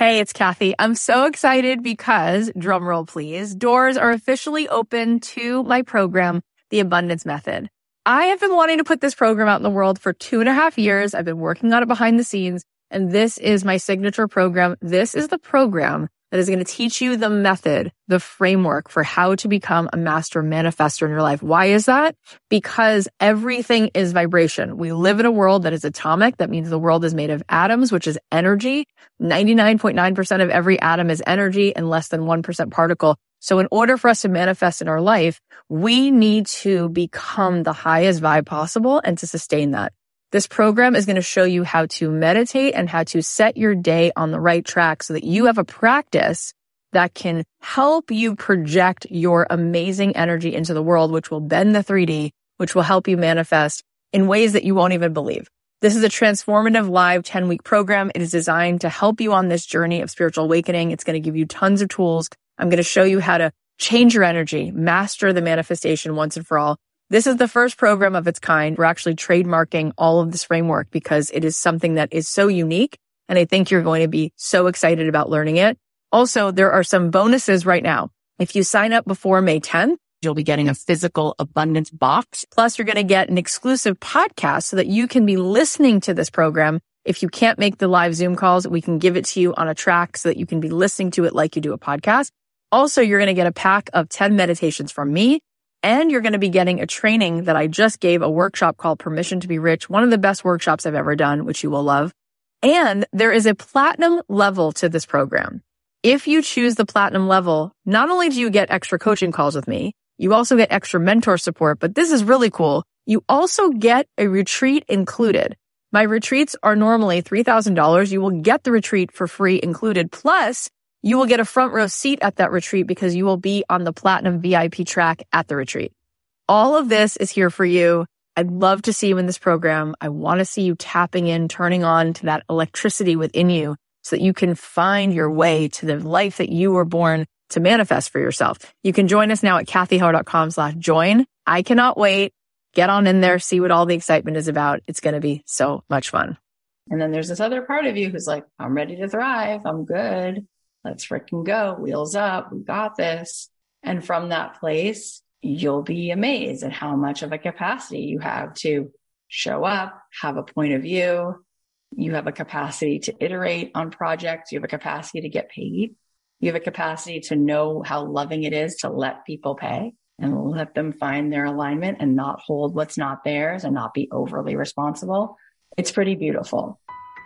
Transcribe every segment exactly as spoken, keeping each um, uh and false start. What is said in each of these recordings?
Hey, it's Kathy. I'm so excited because, drumroll please, doors are officially open to my program, The Abundance Method. I have been wanting to put this program out in the world for two and a half years. I've been working on it behind the scenes, and this is my signature program. This is the program that is going to teach you the method, the framework for how to become a master manifestor in your life. Why is that? Because everything is vibration. We live in a world that is atomic. That means the world is made of atoms, which is energy. ninety-nine point nine percent of every atom is energy and less than one percent particle. So in order for us to manifest in our life, we need to become the highest vibe possible and to sustain that. This program is going to show you how to meditate and how to set your day on the right track so that you have a practice that can help you project your amazing energy into the world, which will bend the three D, which will help you manifest in ways that you won't even believe. This is a transformative live ten-week program. It is designed to help you on this journey of spiritual awakening. It's going to give you tons of tools. I'm going to show you how to change your energy, master the manifestation once and for all. This is the first program of its kind. We're actually trademarking all of this framework because it is something that is so unique, and I think you're going to be so excited about learning it. Also, there are some bonuses right now. If you sign up before May tenth, you'll be getting a physical abundance box. Plus, you're going to get an exclusive podcast so that you can be listening to this program. If you can't make the live Zoom calls, we can give it to you on a track so that you can be listening to it like you do a podcast. Also, you're going to get a pack of ten meditations from me. And you're going to be getting a training that I just gave, a workshop called Permission to be Rich, one of the best workshops I've ever done, which you will love. And there is a platinum level to this program. If you choose the platinum level, not only do you get extra coaching calls with me, you also get extra mentor support, but this is really cool. You also get a retreat included. My retreats are normally three thousand dollars. You will get the retreat for free included. Plus, you will get a front row seat at that retreat because you will be on the platinum V I P track at the retreat. All of this is here for you. I'd love to see you in this program. I want to see you tapping in, turning on to that electricity within you so that you can find your way to the life that you were born to manifest for yourself. You can join us now at kathyheller.com slash join. I cannot wait. Get on in there, see what all the excitement is about. It's going to be so much fun. And then there's this other part of you who's like, I'm ready to thrive. I'm good. Let's freaking go. Wheels up. We got this. And from that place, you'll be amazed at how much of a capacity you have to show up, have a point of view. You have a capacity to iterate on projects. You have a capacity to get paid. You have a capacity to know how loving it is to let people pay and let them find their alignment and not hold what's not theirs and not be overly responsible. It's pretty beautiful.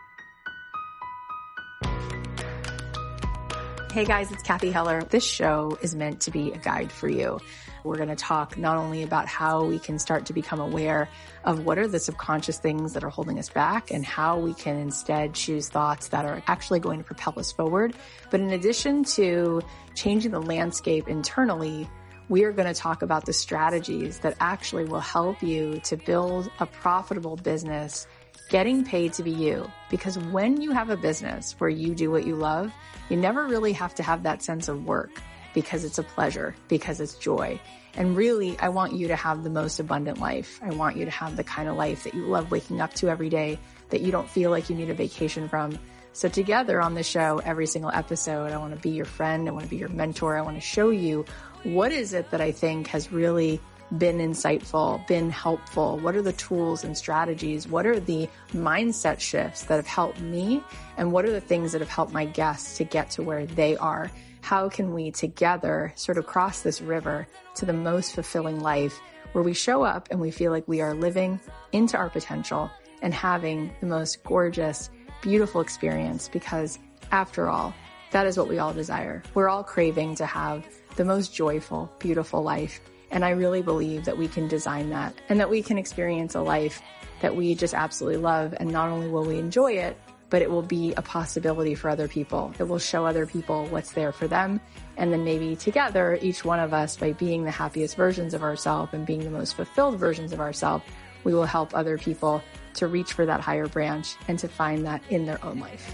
Hey guys, it's Kathy Heller. This show is meant to be a guide for you. We're going to talk not only about how we can start to become aware of what are the subconscious things that are holding us back and how we can instead choose thoughts that are actually going to propel us forward. But in addition to changing the landscape internally, we are going to talk about the strategies that actually will help you to build a profitable business, getting paid to be you. Because when you have a business where you do what you love, you never really have to have that sense of work because it's a pleasure, because it's joy. And really, I want you to have the most abundant life. I want you to have the kind of life that you love waking up to every day, that you don't feel like you need a vacation from. So together on the show, every single episode, I want to be your friend. I want to be your mentor. I want to show you what is it that I think has really been insightful, been helpful? What are the tools and strategies? What are the mindset shifts that have helped me? And what are the things that have helped my guests to get to where they are? How can we together sort of cross this river to the most fulfilling life where we show up and we feel like we are living into our potential and having the most gorgeous, beautiful experience? Because after all, that is what we all desire. We're all craving to have the most joyful, beautiful life. And I really believe that we can design that and that we can experience a life that we just absolutely love. And not only will we enjoy it, but it will be a possibility for other people. It will show other people what's there for them. And then maybe together, each one of us, by being the happiest versions of ourselves and being the most fulfilled versions of ourselves, we will help other people to reach for that higher branch and to find that in their own life.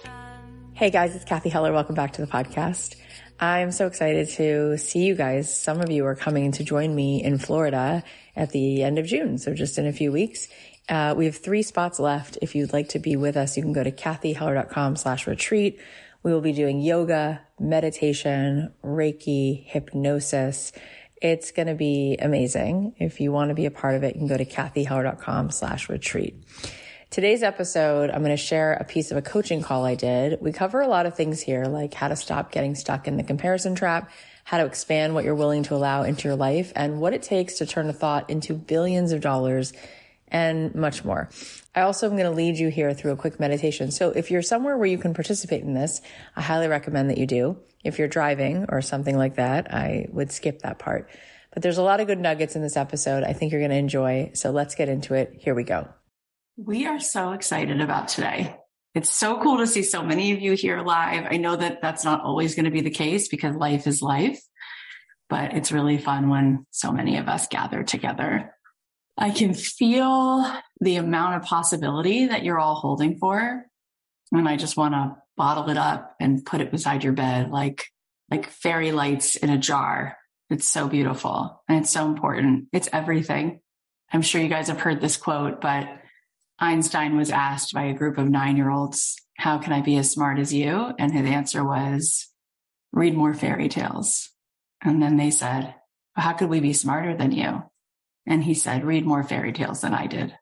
Hey guys, it's Kathy Heller. Welcome back to the podcast. I'm so excited to see you guys. Some of you are coming to join me in Florida at the end of June, so just in a few weeks. Uh, we have three spots left. If you'd like to be with us, you can go to kathyheller.com slash retreat. We will be doing yoga, meditation, Reiki, hypnosis. It's going to be amazing. If you want to be a part of it, you can go to kathyheller.com slash retreat. Today's episode, I'm going to share a piece of a coaching call I did. We cover a lot of things here, like how to stop getting stuck in the comparison trap, how to expand what you're willing to allow into your life, and what it takes to turn a thought into billions of dollars, and much more. I also am going to lead you here through a quick meditation. So if you're somewhere where you can participate in this, I highly recommend that you do. If you're driving or something like that, I would skip that part. But there's a lot of good nuggets in this episode I think you're going to enjoy. So let's get into it. Here we go. We are so excited about today. It's so cool to see so many of you here live. I know that that's not always going to be the case because life is life, but it's really fun when so many of us gather together. I can feel the amount of possibility that you're all holding for. And I just want to bottle it up and put it beside your bed like, like fairy lights in a jar. It's so beautiful and it's so important. It's everything. I'm sure you guys have heard this quote, but Einstein was asked by a group of nine-year-olds, how can I be as smart as you? And his answer was, read more fairy tales. And then they said, how could we be smarter than you? And he said, read more fairy tales than I did.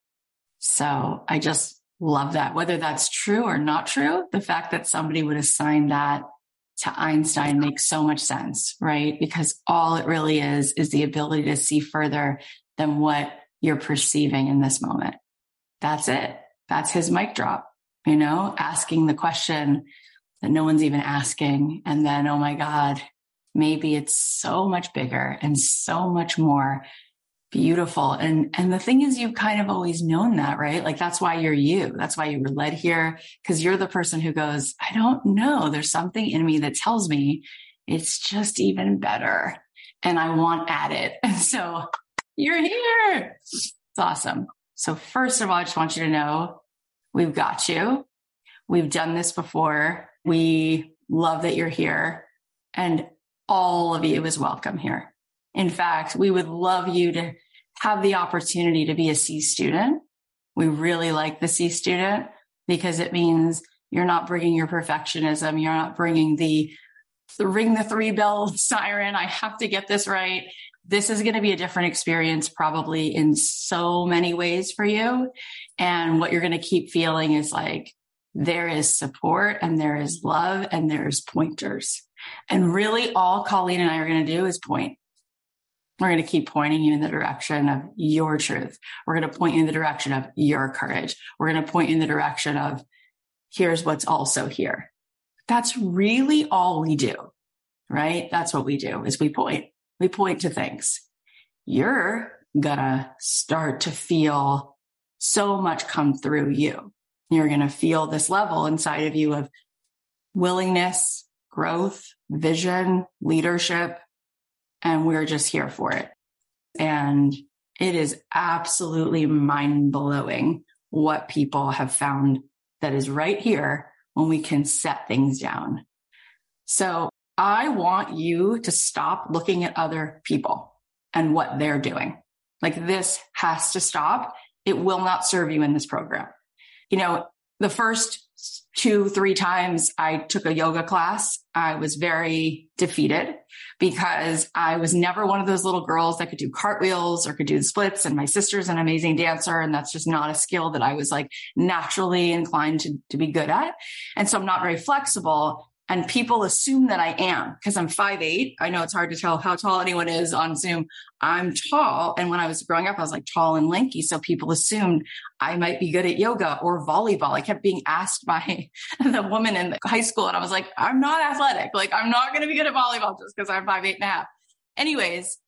So I just love that. Whether that's true or not true, the fact that somebody would assign that to Einstein makes so much sense, right? Because all it really is, is the ability to see further than what you're perceiving in this moment. That's it. That's his mic drop, you know, asking the question that no one's even asking. And then, oh my God, maybe it's so much bigger and so much more beautiful. And, and the thing is, you've kind of always known that, right? Like, that's why you're you. That's why you were led here, because you're the person who goes, I don't know. There's something in me that tells me it's just even better. And I want at it. And so you're here. It's awesome. So first of all, I just want you to know we've got you. We've done this before. We love that you're here, and all of you is welcome here. In fact, we would love you to have the opportunity to be a C student. We really like the C student because it means you're not bringing your perfectionism. You're not bringing the, the ring the three bell siren. I have to get this right. This is going to be a different experience probably in so many ways for you. And what you're going to keep feeling is like, there is support and there is love and there's pointers. And really all Colleen and I are going to do is point. We're going to keep pointing you in the direction of your truth. We're going to point you in the direction of your courage. We're going to point you in the direction of here's what's also here. That's really all we do, right? That's what we do is we point. We point to things. You're gonna start to feel so much come through you. You're going to feel this level inside of you of willingness, growth, vision, leadership, and we're just here for it. And it is absolutely mind-blowing what people have found that is right here when we can set things down. So I want you to stop looking at other people and what they're doing. Like, this has to stop. It will not serve you in this program. You know, the first two, three times I took a yoga class, I was very defeated because I was never one of those little girls that could do cartwheels or could do the splits. And my sister's an amazing dancer. And that's just not a skill that I was like naturally inclined to, to be good at. And so I'm not very flexible. And people assume that I am because I'm five eight. I know it's hard to tell how tall anyone is on Zoom. I'm tall. And when I was growing up, I was like tall and lanky. So people assumed I might be good at yoga or volleyball. I kept being asked by the woman in the high school. And I was like, I'm not athletic. Like, I'm not going to be good at volleyball just because I'm five eight and a half. Anyways,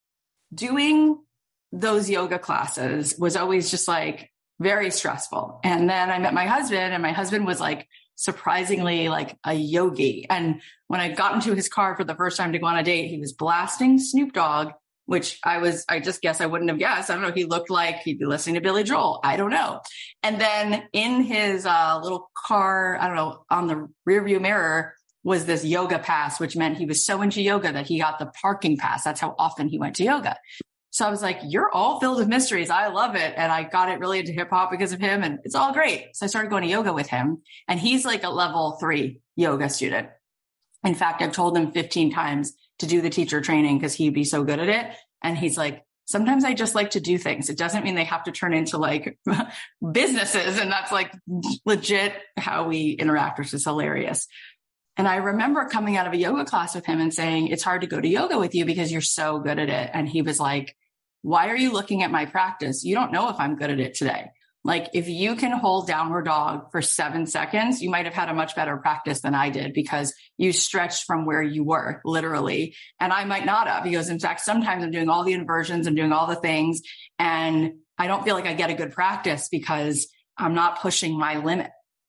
doing those yoga classes was always just like very stressful. And then I met my husband, and my husband was like, surprisingly like a yogi. And when I got into his car for the first time to go on a date, he was blasting Snoop Dogg, which I was, I just guess I wouldn't have guessed. I don't know. He looked like he'd be listening to Billy Joel. I don't know. And then in his uh, little car, I don't know, on the rearview mirror was this yoga pass, which meant he was so into yoga that he got the parking pass. That's how often he went to yoga. So I was like, you're all filled with mysteries. I love it. And I got it really into hip hop because of him, and it's all great. So I started going to yoga with him, and he's like a level three yoga student. In fact, I've told him fifteen times to do the teacher training because he'd be so good at it. And he's like, sometimes I just like to do things. It doesn't mean they have to turn into like businesses. And that's like legit how we interact, which is hilarious. And I remember coming out of a yoga class with him and saying, it's hard to go to yoga with you because you're so good at it. And he was like, why are you looking at my practice? You don't know if I'm good at it today. Like, if you can hold downward dog for seven seconds, you might have had a much better practice than I did because you stretched from where you were, literally. And I might not have, because in fact, sometimes I'm doing all the inversions and doing all the things, and I don't feel like I get a good practice because I'm not pushing my limit.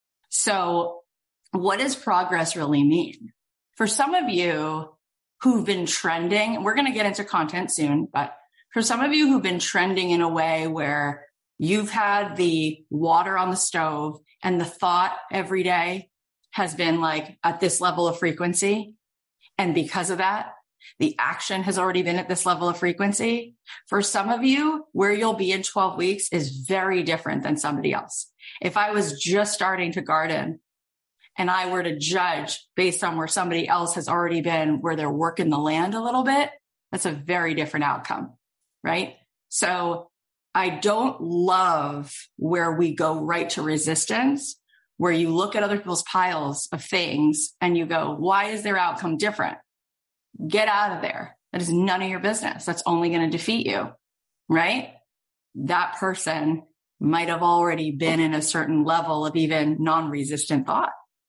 So what does progress really mean? For some of you who've been trending, we're going to get into content soon, but for some of you who've been trending in a way where you've had the water on the stove and the thought every day has been like at this level of frequency, and because of that, the action has already been at this level of frequency. For some of you, where you'll be in twelve weeks is very different than somebody else. If I was just starting to garden and I were to judge based on where somebody else has already been, where they're working the land a little bit, that's a very different outcome, right? So I don't love where we go right to resistance, where you look at other people's piles of things and you go, why is their outcome different? Get out of there. That is none of your business. That's only going to defeat you, right? That person might have already been in a certain level of even non-resistant thought.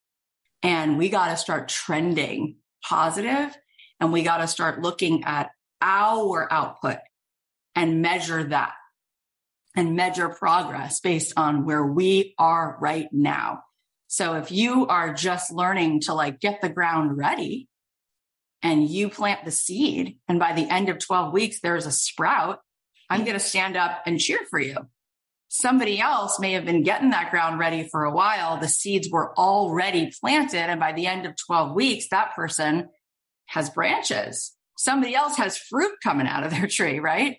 And we got to start trending positive, and we got to start looking at our output and measure that and measure progress based on where we are right now. So if you are just learning to like get the ground ready and you plant the seed, and by the end of twelve weeks, there's a sprout, I'm going to stand up and cheer for you. Somebody else may have been getting that ground ready for a while. The seeds were already planted. And by the end of twelve weeks, that person has branches. Somebody else has fruit coming out of their tree, right?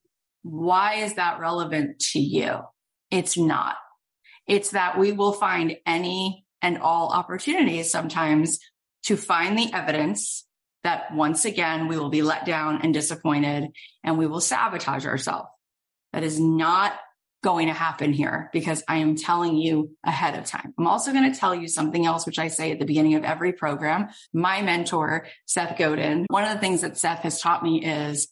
Why is that relevant to you? It's not. It's that we will find any and all opportunities sometimes to find the evidence that once again, we will be let down and disappointed, and we will sabotage ourselves. That is not going to happen here, because I am telling you ahead of time. I'm also going to tell you something else, which I say at the beginning of every program. My mentor, Seth Godin, one of the things that Seth has taught me is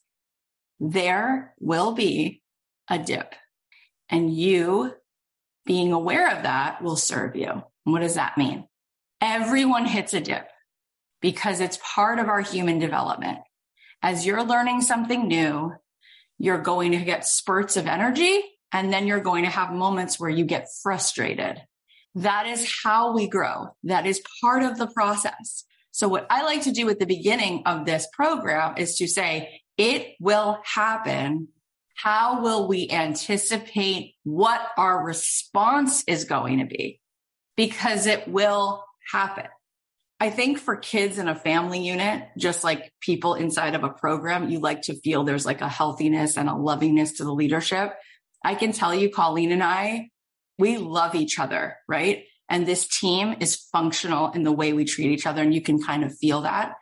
there will be a dip, and you being aware of that will serve you. And what does that mean? Everyone hits a dip because it's part of our human development. As you're learning something new, you're going to get spurts of energy, and then you're going to have moments where you get frustrated. That is how we grow. That is part of the process. So what I like to do at the beginning of this program is to say, it will happen. How will we anticipate what our response is going to be? Because it will happen. I think for kids in a family unit, just like people inside of a program, you like to feel there's like a healthiness and a lovingness to the leadership. I can tell you, Colleen and I, we love each other, right? And this team is functional in the way we treat each other. And you can kind of feel that.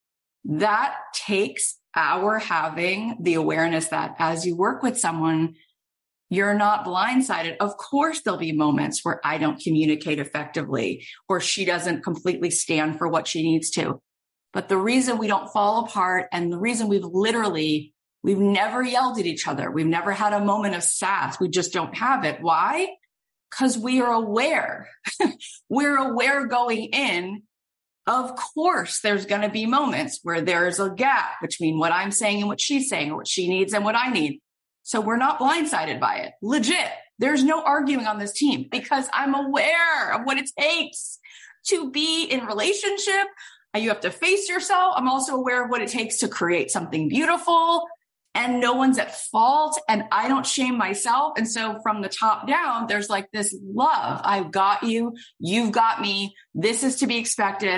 That takes our having the awareness that as you work with someone, you're not blindsided. Of course, there'll be moments where I don't communicate effectively, or she doesn't completely stand for what she needs to. But the reason we don't fall apart, and the reason we've literally, we've never yelled at each other. We've never had a moment of sass. We just don't have it. Why? Because we are aware. We're aware going in. Of course, there's going to be moments where there's a gap between what I'm saying and what she's saying, or what she needs and what I need. So we're not blindsided by it. Legit. There's no arguing on this team because I'm aware of what it takes to be in relationship. You have to face yourself. I'm also aware of what it takes to create something beautiful, and no one's at fault, and I don't shame myself. And so from the top down, there's like this love. I've got you. You've got me. This is to be expected.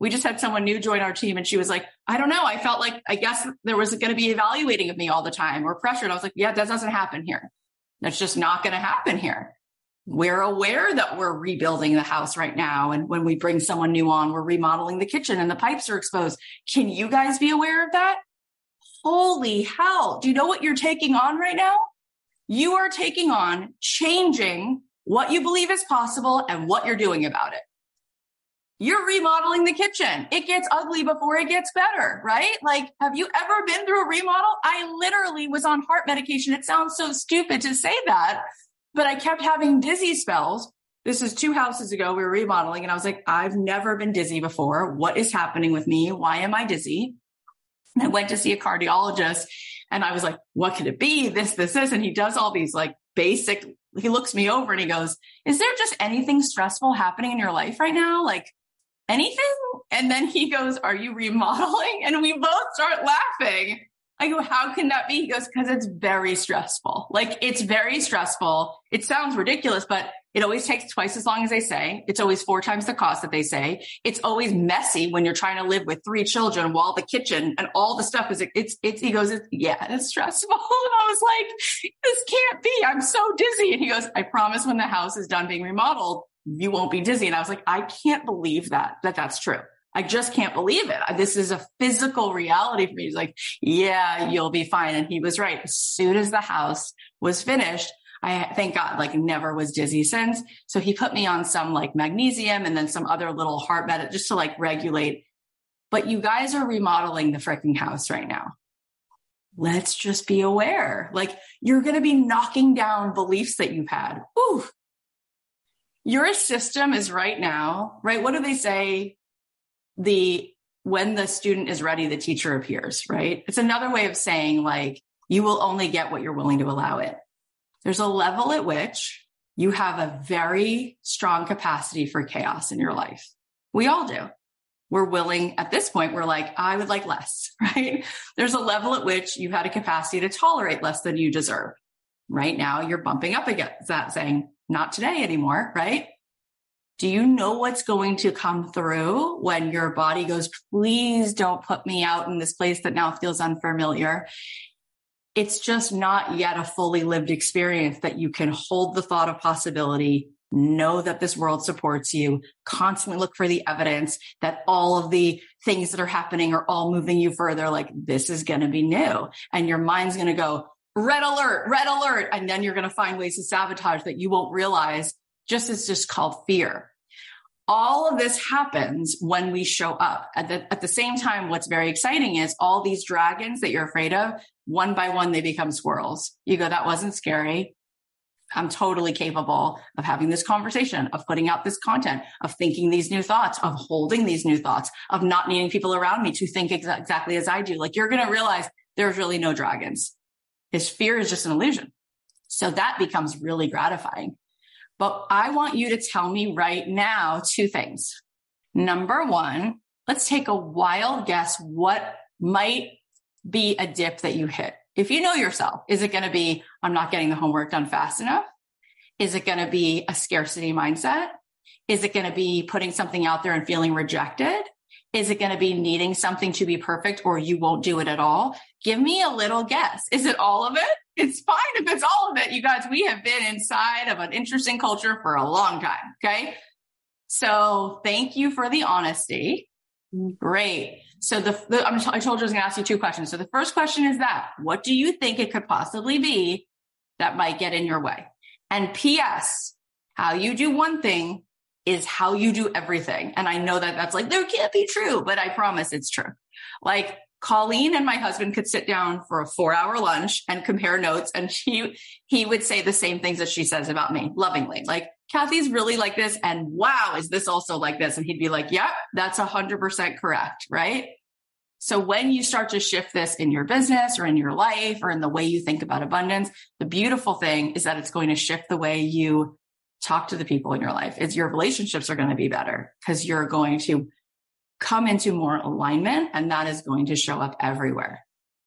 We just had someone new join our team and she was like, I don't know. I felt like, I guess there was going to be evaluating of me all the time or pressure. And I was like, yeah, that doesn't happen here. That's just not going to happen here. We're aware that we're rebuilding the house right now. And when we bring someone new on, we're remodeling the kitchen and the pipes are exposed. Can you guys be aware of that? Holy hell. Do you know what you're taking on right now? You are taking on changing what you believe is possible and what you're doing about it. You're remodeling the kitchen. It gets ugly before it gets better, right? Like, have you ever been through a remodel? I literally was on heart medication. It sounds so stupid to say that, but I kept having dizzy spells. This is two houses ago. We were remodeling and I was like, I've never been dizzy before. What is happening with me? Why am I dizzy? And I went to see a cardiologist and I was like, what could it be? This, this, this. And he does all these like basic, he looks me over and he goes, is there just anything stressful happening in your life right now? Like anything? And then he goes, are you remodeling? And we both start laughing. I go, how can that be? He goes, because it's very stressful. Like it's very stressful. It sounds ridiculous, but it always takes twice as long as they say. It's always four times the cost that they say. It's always messy when you're trying to live with three children while the kitchen and all the stuff is, it's, it's, he goes, it's, yeah, it's stressful. And I was like, this can't be. I'm so dizzy. And he goes, I promise when the house is done being remodeled, you won't be dizzy. And I was like, I can't believe that, that that's true. I just can't believe it. This is a physical reality for me. He's like, yeah, you'll be fine. And he was right. As soon as the house was finished, I thank God, like never was dizzy since. So he put me on some like magnesium and then some other little heart med just to like regulate. But you guys are remodeling the freaking house right now. Let's just be aware. Like you're going to be knocking down beliefs that you've had. Ooh, your system is right now, right? What do they say? The, when the student is ready, the teacher appears, right? It's another way of saying like, you will only get what you're willing to allow it. There's a level at which you have a very strong capacity for chaos in your life. We all do. We're willing at this point, we're like, I would like less, right? There's a level at which you've had a capacity to tolerate less than you deserve. Right now, you're bumping up against that saying, not today anymore, right? Do you know what's going to come through when your body goes, please don't put me out in this place that now feels unfamiliar? It's just not yet a fully lived experience that you can hold the thought of possibility, know that this world supports you, constantly look for the evidence that all of the things that are happening are all moving you further. Like this is going to be new. And your mind's going to go, red alert, red alert. And then you're going to find ways to sabotage that you won't realize. Just it's just called fear. All of this happens when we show up. At the, at the same time, what's very exciting is all these dragons that you're afraid of, one by one, they become squirrels. You go, that wasn't scary. I'm totally capable of having this conversation, of putting out this content, of thinking these new thoughts, of holding these new thoughts, of not needing people around me to think exa- exactly as I do. Like you're going to realize there's really no dragons. His fear is just an illusion. So that becomes really gratifying. But I want you to tell me right now two things. Number one, let's take a wild guess what might be a dip that you hit. If you know yourself, is it going to be, I'm not getting the homework done fast enough? Is it going to be a scarcity mindset? Is it going to be putting something out there and feeling rejected? Is it going to be needing something to be perfect or you won't do it at all? Give me a little guess. Is it all of it? It's fine if it's all of it. You guys, we have been inside of an interesting culture for a long time. Okay. So thank you for the honesty. Great. So the, the I'm, I told you I was going to ask you two questions. So the first question is that, what do you think it could possibly be that might get in your way? And P S, how you do one thing is how you do everything. And I know that that's like, there can't be true, but I promise it's true. Like Colleen and my husband could sit down for a four hour lunch and compare notes. And she, he would say the same things that she says about me lovingly. Like, Kathy's really like this. And wow, is this also like this? And he'd be like, yep, that's a hundred percent correct. Right. So when you start to shift this in your business or in your life or in the way you think about abundance, the beautiful thing is that it's going to shift the way you talk to the people in your life. Is your relationships are going to be better because you're going to come into more alignment and that is going to show up everywhere.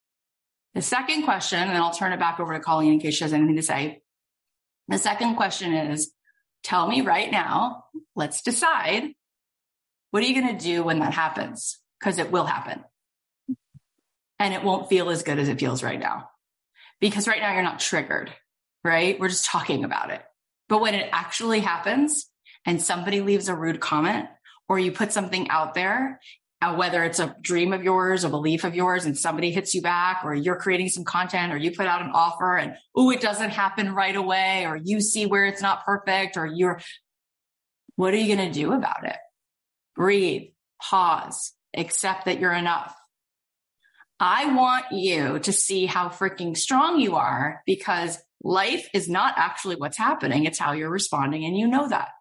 The second question, and then I'll turn it back over to Colleen in case she has anything to say. The second question is, tell me right now, let's decide, What are you going to do when that happens? Because it will happen. And it won't feel as good as it feels right now. Because right now you're not triggered, right? We're just talking about it. But when it actually happens and somebody leaves a rude comment or you put something out there, uh, whether it's a dream of yours, a belief of yours, and somebody hits you back, or you're creating some content, or you put out an offer and, oh, it doesn't happen right away, or you see where it's not perfect, or you're, what are you going to do about it? Breathe, pause, accept that you're enough. I want you to see how freaking strong you are, because life is not actually what's happening. It's how you're responding. And you know that.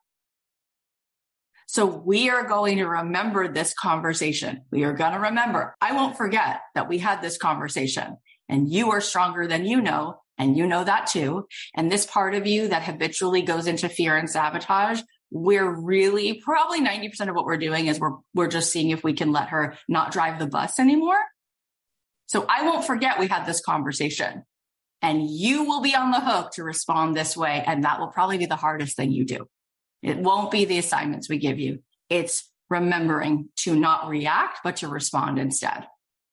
So we are going to remember this conversation. We are going to remember. I won't forget that we had this conversation, and you are stronger than you know. And you know that too. And this part of you that habitually goes into fear and sabotage, we're really probably ninety percent of what we're doing is we're, we're just seeing if we can let her not drive the bus anymore. So I won't forget we had this conversation, and you will be on the hook to respond this way. And that will probably be the hardest thing you do. It won't be the assignments we give you. It's remembering to not react, but to respond instead.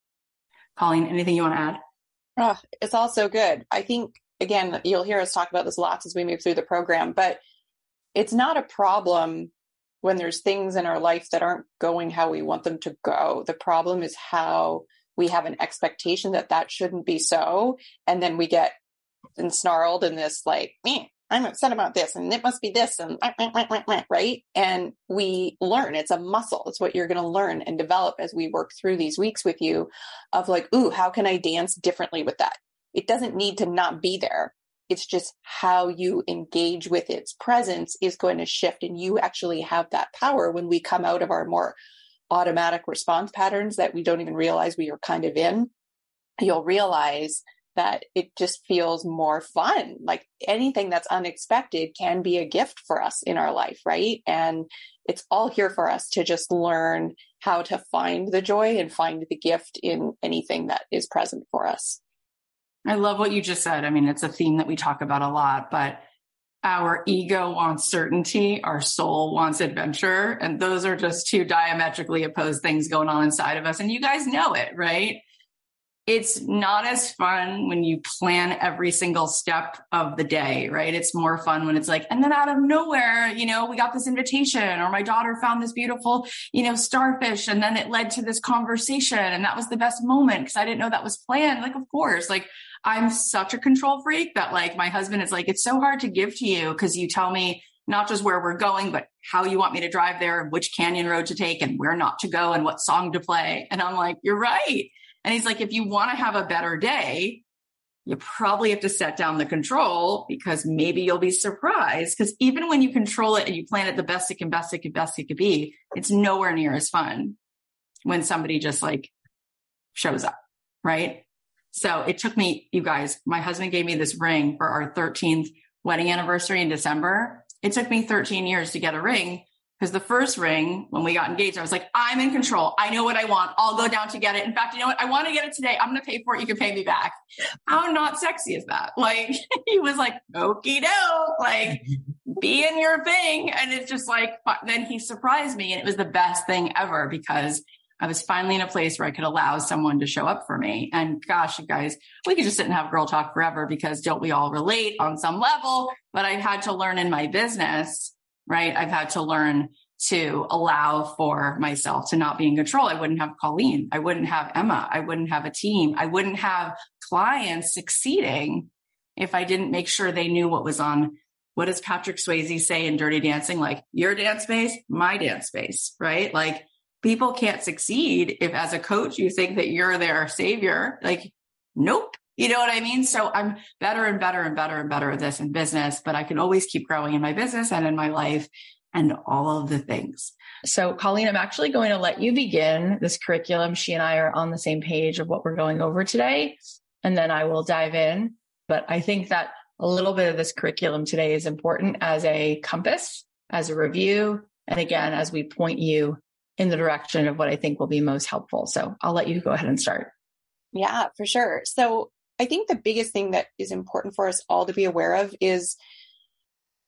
Colleen, anything you want to add? Oh, it's all so good. I think, again, you'll hear us talk about this lots as we move through the program, but it's not a problem when there's things in our life that aren't going how we want them to go. The problem is how we have an expectation that that shouldn't be so. And then we get ensnarled in this, like, eh, I'm upset about this and it must be this and right. And we learn, it's a muscle. It's what you're going to learn and develop as we work through these weeks with you of like, ooh, how can I dance differently with that? It doesn't need to not be there. It's just how you engage with its presence is going to shift. And you actually have that power when we come out of our more automatic response patterns that we don't even realize we are kind of in. You'll realize that it just feels more fun. Like anything that's unexpected can be a gift for us in our life, right? And it's all here for us to just learn how to find the joy and find the gift in anything that is present for us. I love what you just said. I mean, it's a theme that we talk about a lot, but our ego wants certainty, our soul wants adventure. And those are just two diametrically opposed things going on inside of us. And you guys know it, right? It's not as fun when you plan every single step of the day, right? It's more fun when it's like, and then out of nowhere, you know, we got this invitation, or my daughter found this beautiful, you know, starfish. And then it led to this conversation. And that was the best moment because I didn't know that was planned. Like, of course, like I'm such a control freak that like my husband is like, it's so hard to give to you because you tell me not just where we're going, but how you want me to drive there and which canyon road to take and where not to go and what song to play. And I'm like, you're right. And he's like, if you want to have a better day, you probably have to set down the control because maybe you'll be surprised. Because even when you control it and you plan it the best it can, best it can, best it could be, it's nowhere near as fun when somebody just like shows up, right? So it took me, you guys, my husband gave me this ring for our thirteenth wedding anniversary in December. It took me thirteen years to get a ring. Because the first ring, when we got engaged, I was like, I'm in control. I know what I want. I'll go down to get it. In fact, you know what? I want to get it today. I'm going to pay for it. You can pay me back. How not sexy is that? Like, he was like, okie doke, like, be in your thing. And it's just like, then he surprised me. And it was the best thing ever because I was finally in a place where I could allow someone to show up for me. And gosh, you guys, we could just sit and have girl talk forever because don't we all relate on some level? But I've had to learn in my business, right? I've had to learn to allow for myself to not be in control. I wouldn't have Colleen. I wouldn't have Emma. I wouldn't have a team. I wouldn't have clients succeeding if I didn't make sure they knew what was on. What does Patrick Swayze say in Dirty Dancing? Like your dance space, my dance space, right? Like people can't succeed if as a coach, you think that you're their savior. Like, nope. You know what I mean? So I'm better and better and better and better at this in business, but I can always keep growing in my business and in my life and all of the things. So Colleen, I'm actually going to let you begin this curriculum. She and I are on the same page of what we're going over today, and then I will dive in. But I think that a little bit of this curriculum today is important as a compass, as a review, and again, as we point you in the direction of what I think will be most helpful. So I'll let you go ahead and start. Yeah, for sure. So I think the biggest thing that is important for us all to be aware of is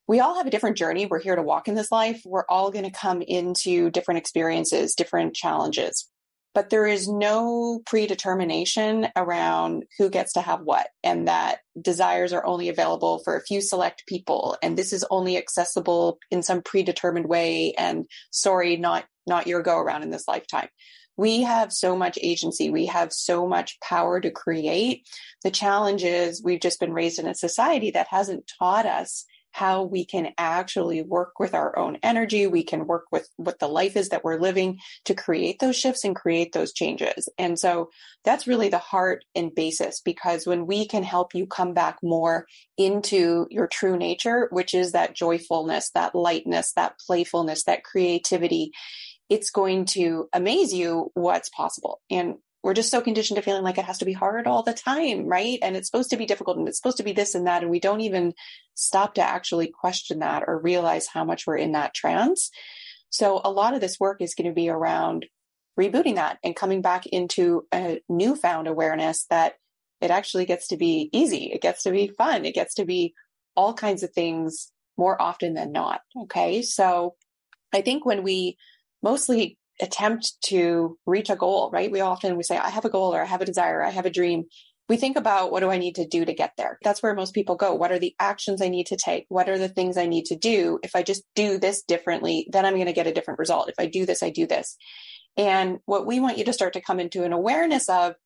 we all have a different journey. We're here to walk in this life. We're all going to come into different experiences, different challenges. But there is no predetermination around who gets to have what, and that desires are only available for a few select people. And this is only accessible in some predetermined way. And sorry, not, not your go around in this lifetime. We have so much agency. We have so much power to create. The challenge is we've just been raised in a society that hasn't taught us how we can actually work with our own energy. We can work with what the life is that we're living to create those shifts and create those changes. And so that's really the heart and basis, because when we can help you come back more into your true nature, which is that joyfulness, that lightness, that playfulness, that creativity, it's going to amaze you what's possible. And we're just so conditioned to feeling like it has to be hard all the time, right? And it's supposed to be difficult and it's supposed to be this and that. And we don't even stop to actually question that or realize how much we're in that trance. So a lot of this work is going to be around rebooting that and coming back into a newfound awareness that it actually gets to be easy. It gets to be fun. It gets to be all kinds of things more often than not. Okay. So I think when we mostly attempt to reach a goal, right? We often, we say, I have a goal or I have a desire, or I have a dream. We think about, what do I need to do to get there? That's where most people go. What are the actions I need to take? What are the things I need to do? If I just do this differently, then I'm going to get a different result. If I do this, I do this. And what we want you to start to come into an awareness of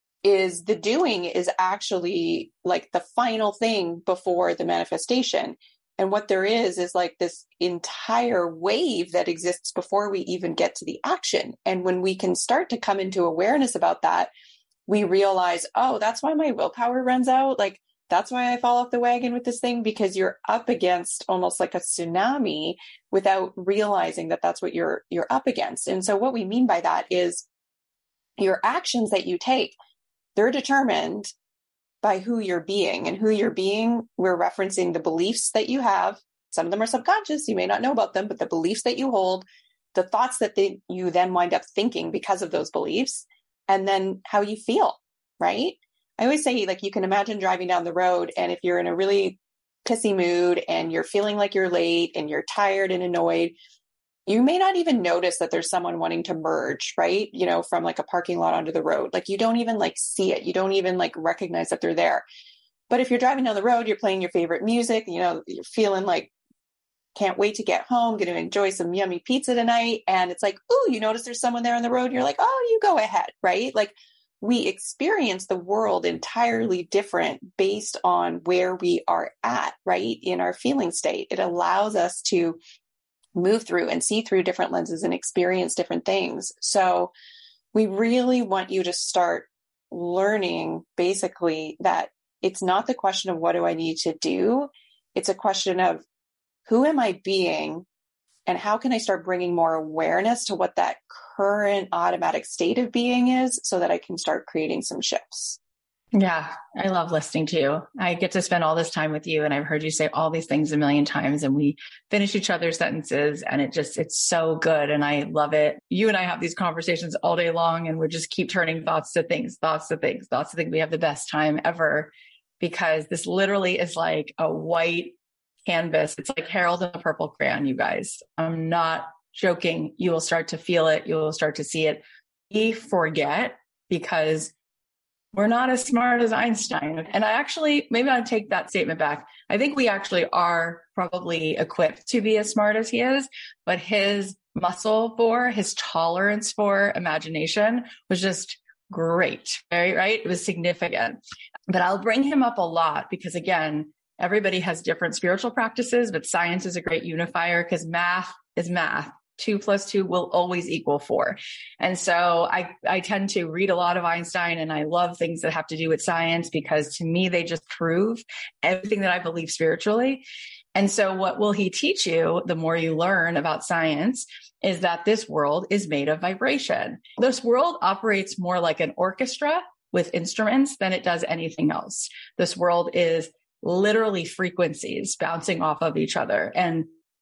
is the doing is actually like the final thing before the manifestation. And what there is, is like this entire wave that exists before we even get to the action. And when we can start to come into awareness about that, we realize, oh, that's why my willpower runs out. Like, that's why I fall off the wagon with this thing, because you're up against almost like a tsunami without realizing that that's what you're, you're up against. And so what we mean by that is your actions that you take, they're determined by who you're being. And who you're being, we're referencing the beliefs that you have. Some of them are subconscious. You may not know about them, but the beliefs that you hold, the thoughts that they, you then wind up thinking because of those beliefs, and then how you feel, right? I always say, like, you can imagine driving down the road, and if you're in a really pissy mood and you're feeling like you're late and you're tired and annoyed, you may not even notice that there's someone wanting to merge, right? You know, from like a parking lot onto the road. Like, you don't even like see it. You don't even like recognize that they're there. But if you're driving down the road, you're playing your favorite music, you know, you're feeling like, can't wait to get home, going to enjoy some yummy pizza tonight. And it's like, oh, you notice there's someone there on the road. You're like, oh, you go ahead, right? Like, we experience the world entirely different based on where we are at, right? In our feeling state. It allows us to move through and see through different lenses and experience different things. So we really want you to start learning basically that it's not the question of what do I need to do? It's a question of who am I being and how can I start bringing more awareness to what that current automatic state of being is so that I can start creating some shifts. Yeah, I love listening to you. I get to spend all this time with you, and I've heard you say all these things a million times, and we finish each other's sentences, and it just, it's so good. And I love it. You and I have these conversations all day long, and we just keep turning thoughts to things, thoughts to things, thoughts to things. We have the best time ever, because this literally is like a white canvas. It's like Harold and the Purple Crayon, you guys. I'm not joking. You will start to feel it. You will start to see it. We forget because we're not as smart as Einstein. And I actually, maybe I'll take that statement back. I think we actually are probably equipped to be as smart as he is, but his muscle for, his tolerance for imagination was just great, right? Right? It was significant. But I'll bring him up a lot because, again, everybody has different spiritual practices, but science is a great unifier because math is math. Two plus two will always equal four. And so I, I tend to read a lot of Einstein, and I love things that have to do with science because to me, they just prove everything that I believe spiritually. And so what will he teach you the more you learn about science is that this world is made of vibration. This world operates more like an orchestra with instruments than it does anything else. This world is literally frequencies bouncing off of each other. And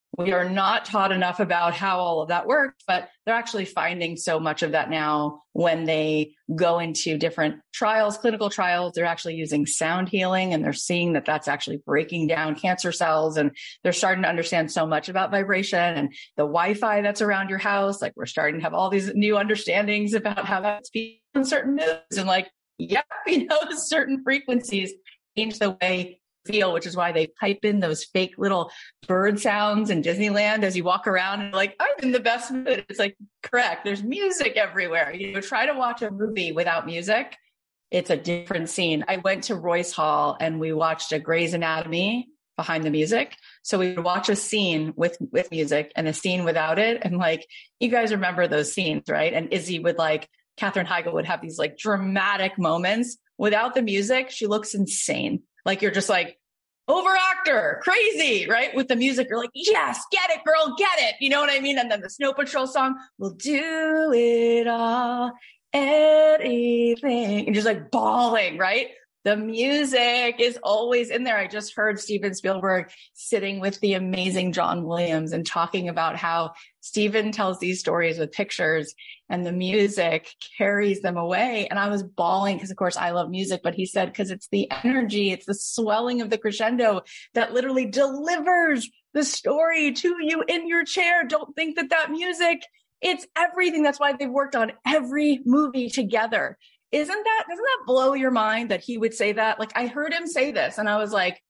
We are not taught enough about how all of that works, but they're actually finding so much of that now when they go into different trials, clinical trials. They're actually using sound healing, and they're seeing that that's actually breaking down cancer cells. And they're starting to understand so much about vibration and the Wi-Fi that's around your house. Like, we're starting to have all these new understandings about how that's people in certain moods, and like, yep, you know, certain frequencies change the way feel, which is why they pipe in those fake little bird sounds in Disneyland as you walk around and like, I'm in the best mood. It's like, correct. There's music everywhere. You know, try to watch a movie without music. It's a different scene. I went to Royce Hall and we watched a Grey's Anatomy behind the music. So we would watch a scene with, with music and a scene without it. And like, you guys remember those scenes, right? And Izzy would like, Katherine Heigl would have these like dramatic moments. Without the music, she looks insane. Like, you're just like, overactor, crazy, right? With the music, you're like, yes, get it, girl, get it. You know what I mean? And then the Snow Patrol song, we'll do it all, anything. And just like bawling, right? The music is always in there. I just heard Steven Spielberg sitting with the amazing John Williams and talking about how Steven tells these stories with pictures and the music carries them away. And I was bawling because, of course, I love music, but he said, because it's the energy, it's the swelling of the crescendo that literally delivers the story to you in your chair. Don't think that that music, it's everything. That's why they've worked on every movie together. Isn't that, doesn't that blow your mind that he would say that? Like, I heard him say this and I was like,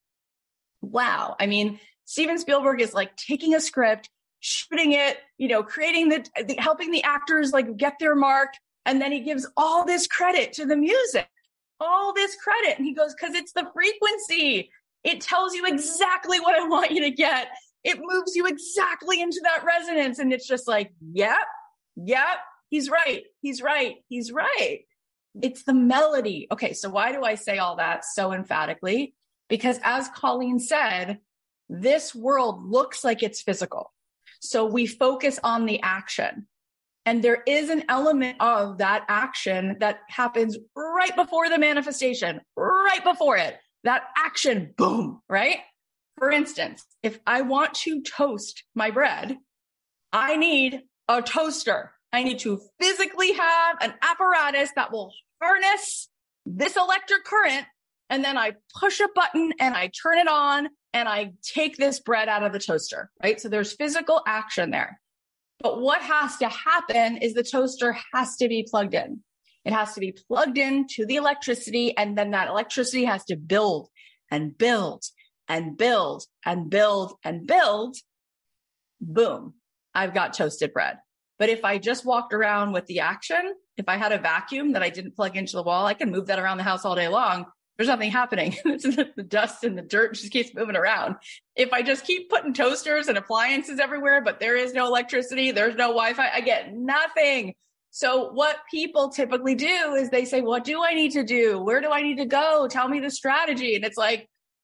wow. I mean, Steven Spielberg is like taking a script, shooting it, you know, creating the, the, helping the actors like get their mark. And then he gives all this credit to the music, all this credit. And he goes, cause it's the frequency. It tells you exactly what I want you to get. It moves you exactly into that resonance. And it's just like, yep, yep, he's right. He's right. He's right. It's the melody. Okay. So why do I say all that so emphatically? Because as Colleen said, this world looks like it's physical. So we focus on the action. And there is an element of that action that happens right before the manifestation, right before it, that action, boom, right? For instance, if I want to toast my bread, I need a toaster. I need to physically have an apparatus that will harness this electric current. And then I push a button and I turn it on and I take this bread out of the toaster, right? So there's physical action there. But what has to happen is the toaster has to be plugged in. It has to be plugged in to the electricity. And then that electricity has to build and build and build and build and build. Boom, I've got toasted bread. But if I just walked around with the action, if I had a vacuum that I didn't plug into the wall, I can move that around the house all day long. There's nothing happening. The dust and the dirt just keeps moving around. If I just keep putting toasters and appliances everywhere, but there is no electricity, there's no Wi-Fi, I get nothing. So what people typically do is they say, what do I need to do? Where do I need to go? Tell me the strategy. And it's like,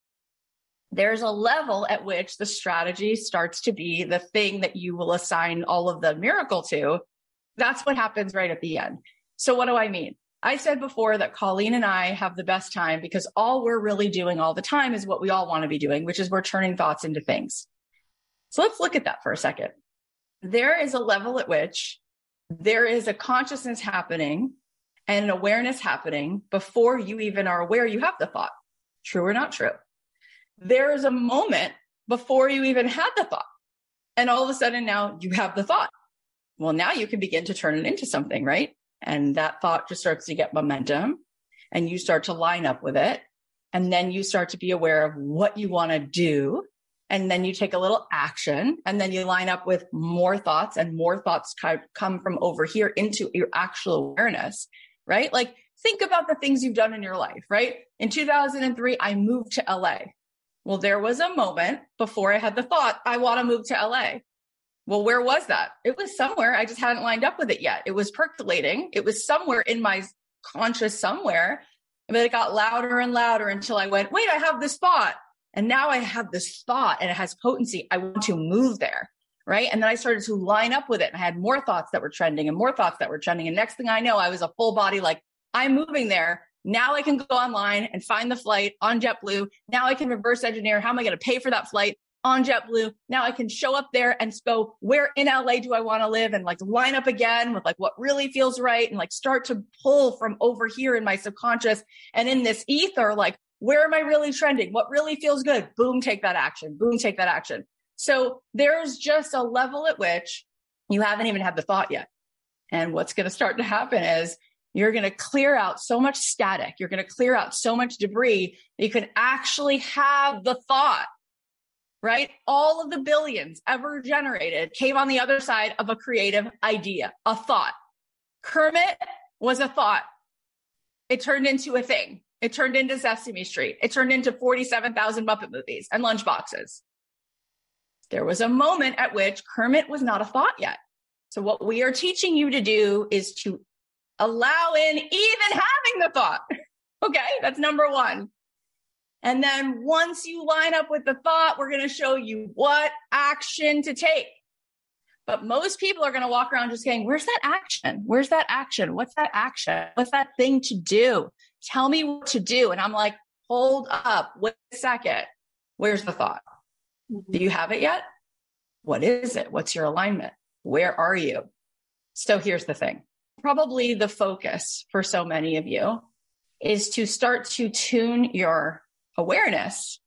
there's a level at which the strategy starts to be the thing that you will assign all of the miracle to. That's what happens right at the end. So what do I mean? I said before that Colleen and I have the best time because all we're really doing all the time is what we all want to be doing, which is we're turning thoughts into things. So let's look at that for a second. There is a level at which there is a consciousness happening and an awareness happening before you even are aware you have the thought. True or not true? There is a moment before you even had the thought. And all of a sudden now you have the thought. Well, now you can begin to turn it into something, right? And that thought just starts to get momentum and you start to line up with it. And then you start to be aware of what you want to do. And then you take a little action and then you line up with more thoughts and more thoughts come from over here into your actual awareness, right? Like think about the things you've done in your life, right? In two thousand three, I moved to L A. Well, there was a moment before I had the thought, I want to move to L A. Well, where was that? It was somewhere. I just hadn't lined up with it yet. It was percolating. It was somewhere in my conscious somewhere. But it got louder and louder until I went, wait, I have this thought. And now I have this thought and it has potency. I want to move there. Right. And then I started to line up with it. And I had more thoughts that were trending and more thoughts that were trending. And next thing I know, I was a full body, like I'm moving there. Now I can go online and find the flight on JetBlue. Now I can reverse engineer. How am I going to pay for that flight? on JetBlue. Now I can show up there and go, where in L A do I want to live? And like line up again with like what really feels right and like start to pull from over here in my subconscious and in this ether, like, where am I really trending? What really feels good? Boom, take that action. Boom, take that action. So there's just a level at which you haven't even had the thought yet. And what's going to start to happen is you're going to clear out so much static. You're going to clear out so much debris that you can actually have the thought, right? All of the billions ever generated came on the other side of a creative idea, a thought. Kermit was a thought. It turned into a thing. It turned into Sesame Street. It turned into forty-seven thousand Muppet movies and lunchboxes. There was a moment at which Kermit was not a thought yet. So what we are teaching you to do is to allow in even having the thought. Okay, that's number one. And then once you line up with the thought, we're going to show you what action to take. But most people are going to walk around just saying, where's that action? Where's that action? What's that action? What's that thing to do? Tell me what to do. And I'm like, hold up. Wait a second. Where's the thought? Mm-hmm. Do you have it yet? What is it? What's your alignment? Where are you? So here's the thing. Probably the focus for so many of you is to start to tune your awareness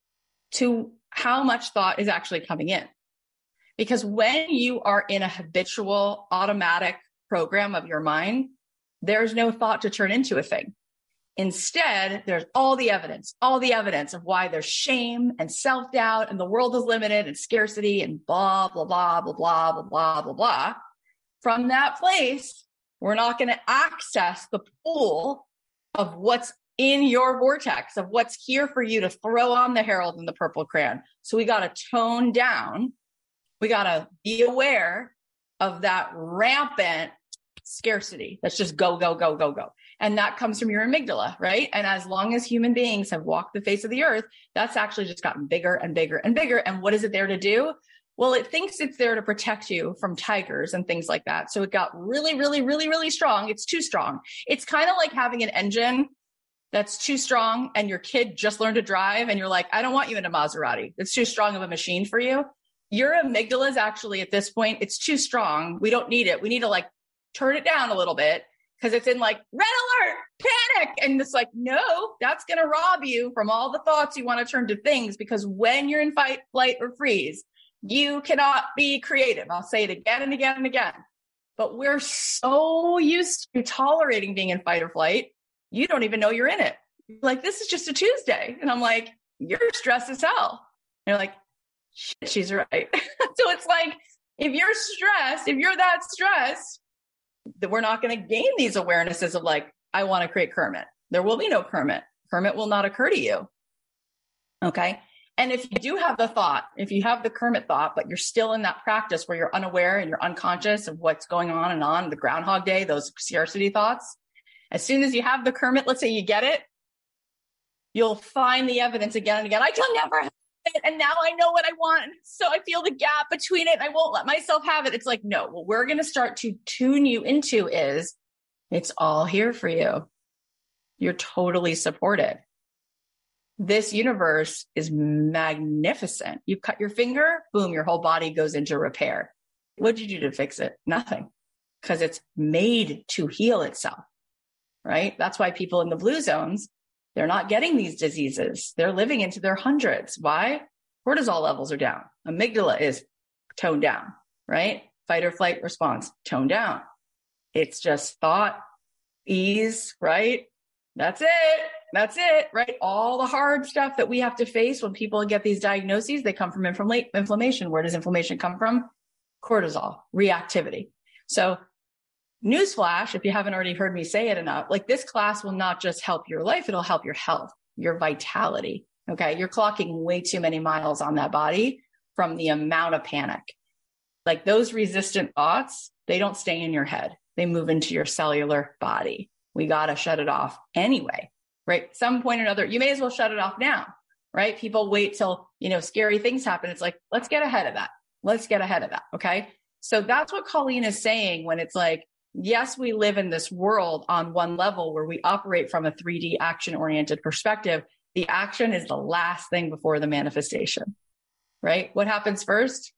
to how much thought is actually coming in. Because when you are in a habitual, automatic program of your mind, there's no thought to turn into a thing. Instead, there's all the evidence, all the evidence of why there's shame and self-doubt and the world is limited and scarcity and blah, blah, blah, blah, blah, blah, blah, blah, blah. From that place, we're not going to access the pool of what's in your vortex, of what's here for you to throw on the Herald and the purple crayon. So we got to tone down. We got to be aware of that rampant scarcity. That's just go, go, go, go, go. And that comes from your amygdala, right? And as long as human beings have walked the face of the earth, that's actually just gotten bigger and bigger and bigger. And what is it there to do? Well, it thinks it's there to protect you from tigers and things like that. So it got really, really, really, really strong. It's too strong. It's kind of like having an engine that's too strong and your kid just learned to drive and you're like, I don't want you in a Maserati. It's too strong of a machine for you. Your amygdala is actually at this point, it's too strong. We don't need it. We need to like turn it down a little bit because it's in like red alert, panic. And it's like, no, that's going to rob you from all the thoughts you want to turn to things, because when you're in fight, flight, or freeze, you cannot be creative. I'll say it again and again and again. But we're so used to tolerating being in fight or flight, you don't even know you're in it. You're like, this is just a Tuesday. And I'm like, you're stressed as hell. And you're like, shit, she's right. So it's like, if you're stressed, if you're that stressed, that we're not going to gain these awarenesses of like, I want to create Kermit. There will be no Kermit. Kermit will not occur to you. Okay. And if you do have the thought, if you have the Kermit thought, but you're still in that practice where you're unaware and you're unconscious of what's going on and on, the Groundhog Day, those scarcity thoughts, as soon as you have the Kermit, let's say you get it, you'll find the evidence again and again. I can never have it. And now I know what I want. So I feel the gap between it. And I won't let myself have it. It's like, no, what we're going to start to tune you into is it's all here for you. You're totally supported. This universe is magnificent. You cut your finger, boom, your whole body goes into repair. What did you do to fix it? Nothing. Because it's made to heal itself, right? That's why people in the blue zones, they're not getting these diseases. They're living into their hundreds. Why? Cortisol levels are down. Amygdala is toned down, right? Fight or flight response, toned down. It's just thought, ease, right? That's it. That's it, right? All the hard stuff that we have to face when people get these diagnoses, they come from inflammation. Where does inflammation come from? Cortisol, reactivity. So newsflash, if you haven't already heard me say it enough, like this class will not just help your life, it'll help your health, your vitality. Okay. You're clocking way too many miles on that body from the amount of panic. Like those resistant thoughts, they don't stay in your head. They move into your cellular body. We got to shut it off anyway, right? Some point or another, you may as well shut it off now, right? People wait till, you know, scary things happen. It's like, let's get ahead of that. Let's get ahead of that. Okay. So that's what Colleen is saying when it's like, yes, we live in this world on one level where we operate from a three D action oriented perspective. The action is the last thing before the manifestation. right? What happens first?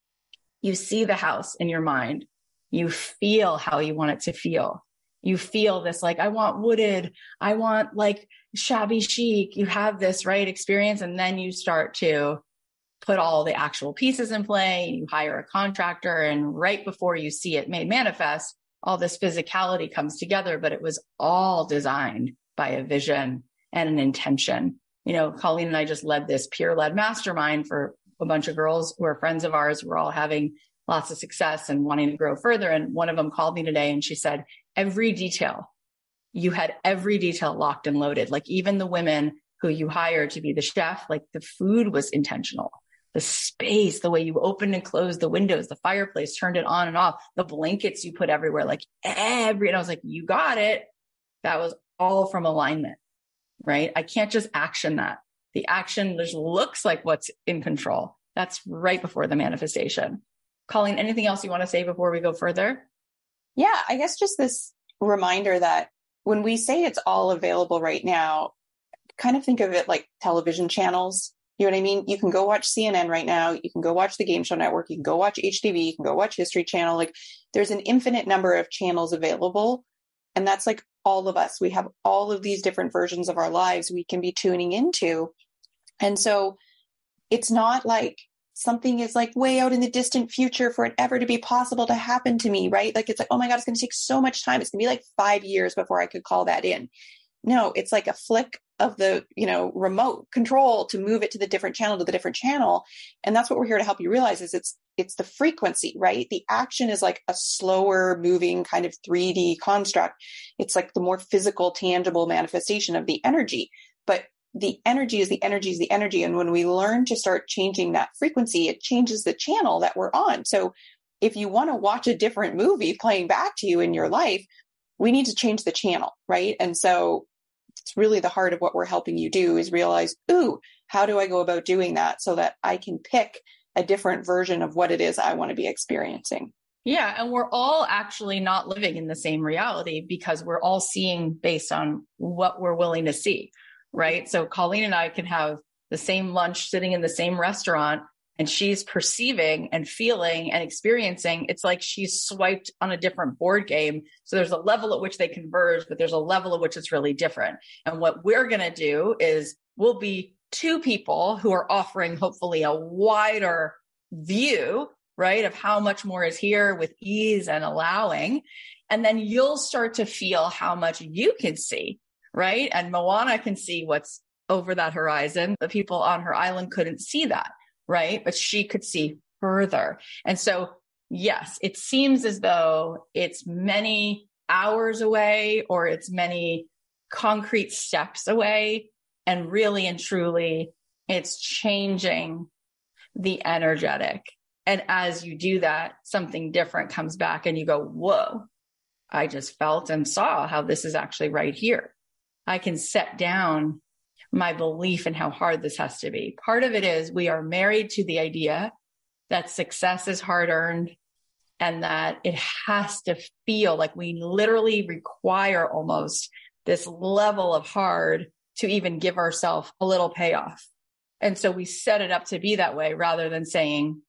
You see the house in your mind. You feel how you want it to feel. You feel this, like, I want wooded, I want like shabby chic. You have this, right, experience. And then you start to put all the actual pieces in play. You hire a contractor, and right before you see it made manifest, all this physicality comes together, but it was all designed by a vision and an intention. You know, Colleen and I just led this peer-led mastermind for a bunch of girls who are friends of ours. We're all having lots of success and wanting to grow further. And one of them called me today and she said, every detail, you had every detail locked and loaded. Like even the women who you hired to be the chef, like the food was intentional. The space, the way you opened and closed the windows, the fireplace, turned it on and off, the blankets you put everywhere, like every, and I was like, you got it. That was all from alignment, right? I can't just action that. The action just looks like what's in control. That's right before the manifestation. Colleen, anything else you want to say before we go further? Yeah, I guess just this reminder that when we say it's all available right now, kind of think of it like television channels. You know what I mean? You can go watch C N N right now. You can go watch the Game Show Network. You can go watch H T V. You can go watch History Channel. Like there's an infinite number of channels available. And that's like all of us. We have all of these different versions of our lives we can be tuning into. And so it's not like something is like way out in the distant future for it ever to be possible to happen to me, right? Like it's like, oh my God, it's going to take so much time. It's going to be like five years before I could call that in. No, it's like a flick of the, you know, remote control to move it to the different channel to the different channel. And that's what we're here to help you realize is it's, it's the frequency, right? The action is like a slower moving kind of three D construct. It's like the more physical, tangible manifestation of the energy, but the energy is the energy is the energy. And when we learn to start changing that frequency, it changes the channel that we're on. So if you want to watch a different movie playing back to you in your life, we need to change the channel, right? And so it's really the heart of what we're helping you do is realize, ooh, how do I go about doing that so that I can pick a different version of what it is I want to be experiencing? Yeah. And we're all actually not living in the same reality because we're all seeing based on what we're willing to see, right? So Colleen and I can have the same lunch sitting in the same restaurant and she's perceiving and feeling and experiencing. It's like she's swiped on a different board game. So there's a level at which they converge, but there's a level at which it's really different. And what we're going to do is we'll be two people who are offering hopefully a wider view, right, of how much more is here with ease and allowing. And then you'll start to feel how much you can see, right? And Moana can see what's over that horizon. The people on her island couldn't see that, right? But she could see further. And so, yes, it seems as though it's many hours away or it's many concrete steps away. And really and truly, it's changing the energetic. And as you do that, something different comes back and you go, whoa, I just felt and saw how this is actually right here. I can set down my belief in how hard this has to be. Part of it is we are married to the idea that success is hard earned and that it has to feel like we literally require almost this level of hard to even give ourselves a little payoff. And so we set it up to be that way rather than saying,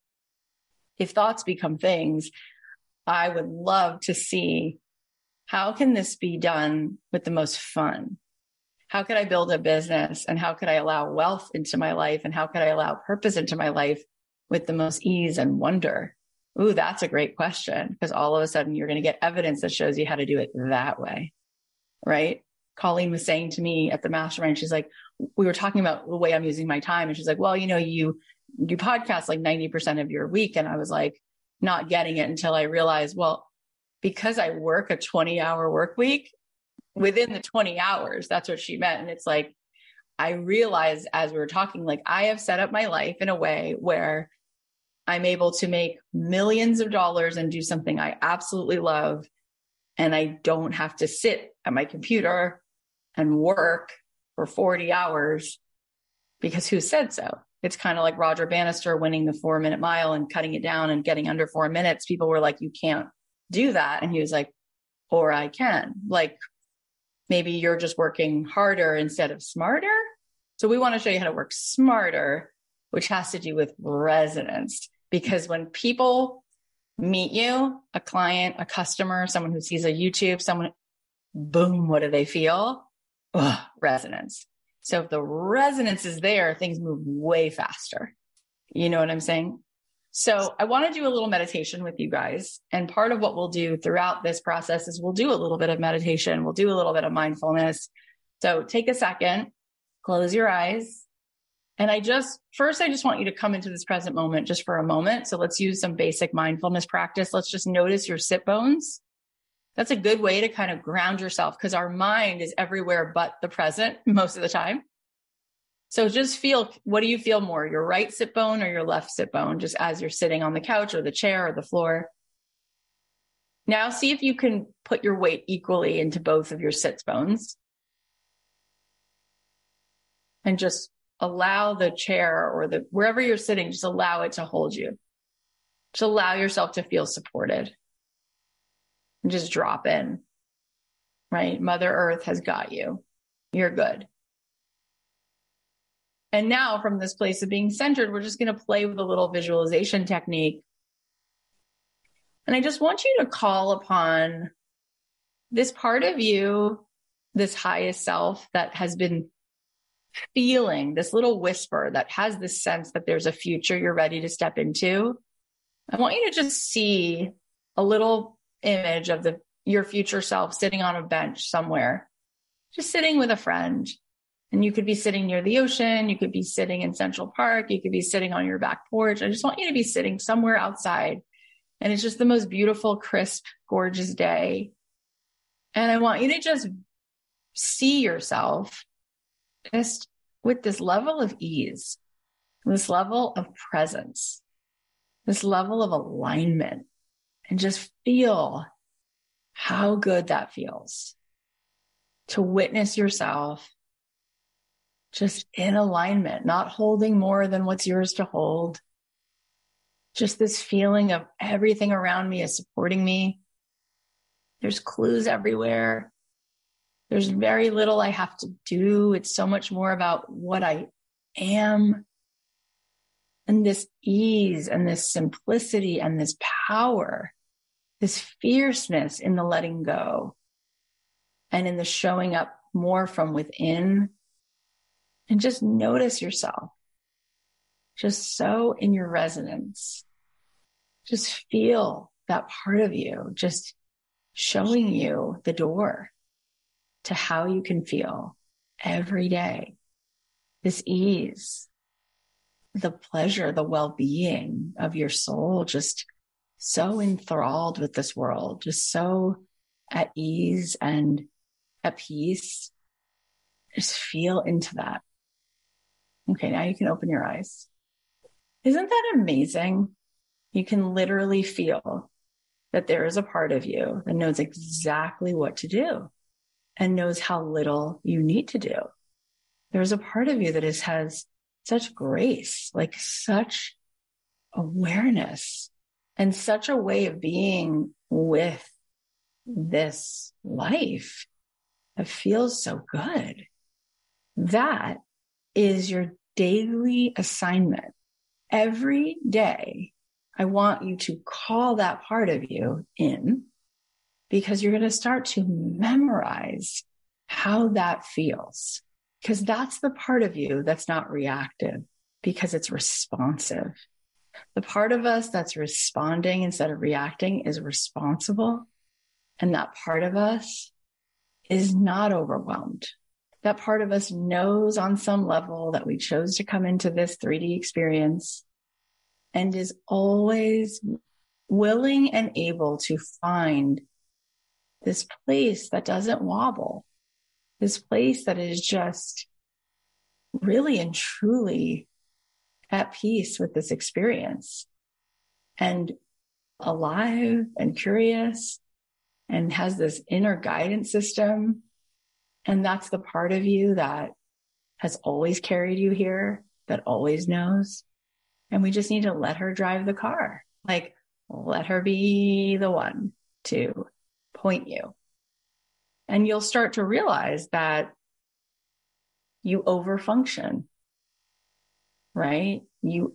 if thoughts become things, I would love to see how can this be done with the most fun? How could I build a business and how could I allow wealth into my life and how could I allow purpose into my life with the most ease and wonder? Ooh, that's a great question because all of a sudden you're going to get evidence that shows you how to do it that way, right? Colleen was saying to me at the mastermind, she's like, we were talking about the way I'm using my time. And she's like, well, you know, you, you podcast like ninety percent of your week. And I was like, not getting it until I realized, well, because I work a twenty hour work week, within the twenty hours, that's what she meant. And it's like, I realized as we were talking, like I have set up my life in a way where I'm able to make millions of dollars and do something I absolutely love. And I don't have to sit at my computer and work for forty hours because who said so? It's kind of like Roger Bannister winning the four minute mile and cutting it down and getting under four minutes. People were like, you can't do that. And he was like, or I can. Like, maybe you're just working harder instead of smarter. So we want to show you how to work smarter which has to do with resonance. Because when people meet you, a client, a customer, someone who sees a YouTube, someone, boom, what do they feel? Ugh, resonance. So if the resonance is there, things move way faster. You know what I'm saying? So I want to do a little meditation with you guys. And part of what we'll do throughout this process is we'll do a little bit of meditation. We'll do a little bit of mindfulness. So take a second, close your eyes. And I just, first, I just want you to come into this present moment just for a moment. So let's use some basic mindfulness practice. Let's just notice your sit bones. That's a good way to kind of ground yourself because our mind is everywhere but the present most of the time. So just feel, what do you feel more, your right sit bone or your left sit bone, just as you're sitting on the couch or the chair or the floor. Now see if you can put your weight equally into both of your sits bones. And just allow the chair or the wherever you're sitting, just allow it to hold you. Just allow yourself to feel supported. And just drop in, right? Mother Earth has got you. You're good. And now from this place of being centered, we're just going to play with a little visualization technique. And I just want you to call upon this part of you, this highest self that has been feeling this little whisper that has this sense that there's a future you're ready to step into. I want you to just see a little image of the your future self sitting on a bench somewhere, just sitting with a friend. And you could be sitting near the ocean. You could be sitting in Central Park. You could be sitting on your back porch. I just want you to be sitting somewhere outside. And it's just the most beautiful, crisp, gorgeous day. And I want you to just see yourself just with this level of ease, this level of presence, this level of alignment, and just feel how good that feels to witness yourself just in alignment, not holding more than what's yours to hold. Just this feeling of everything around me is supporting me. There's clues everywhere. There's very little I have to do. It's so much more about what I am. And this ease and this simplicity and this power, this fierceness in the letting go and in the showing up more from within. And just notice yourself, just so in your resonance. Just feel that part of you just showing you the door to how you can feel every day. This ease, the pleasure, the well-being of your soul, just so enthralled with this world, just so at ease and at peace. Just feel into that. Okay, now you can open your eyes. Isn't that amazing? You can literally feel that there is a part of you that knows exactly what to do and knows how little you need to do. There's a part of you that is, has such grace, like such awareness and such a way of being with this life that feels so good. That is your daily assignment. Every day, I want you to call that part of you in because you're going to start to memorize how that feels. Because that's the part of you that's not reactive because it's responsive. The part of us that's responding instead of reacting is responsible. And that part of us is not overwhelmed. That part of us knows on some level that we chose to come into this three D experience and is always willing and able to find this place that doesn't wobble, this place that is just really and truly at peace with this experience and alive and curious and has this inner guidance system. And that's the part of you that has always carried you here, that always knows. And we just need to let her drive the car. Like, let her be the one to point you. And you'll start to realize that you overfunction, right? You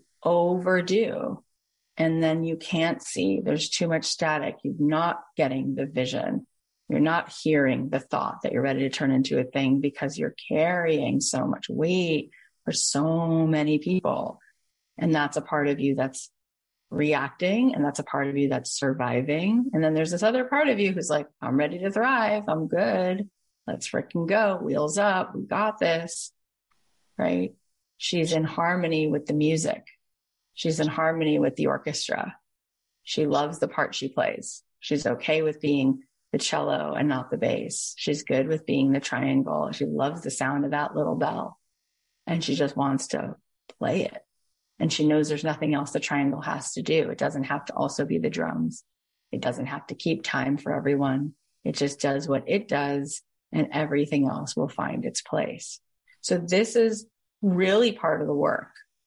overdo and then you can't see. There's too much static. You're not getting the vision. You're not hearing the thought that you're ready to turn into a thing because you're carrying so much weight for so many people. And that's a part of you that's reacting. And that's a part of you that's surviving. And then there's this other part of you who's like, I'm ready to thrive. I'm good. Let's freaking go. Wheels up. We got this. Right? She's in harmony with the music. She's in harmony with the orchestra. She loves the part she plays. She's okay with being the cello and not the bass. She's good with being the triangle. She loves the sound of that little bell. And she just wants to play it. And she knows there's nothing else the triangle has to do. It doesn't have to also be the drums. It doesn't have to keep time for everyone. It just does what it does, and everything else will find its place. So this is really part of the work.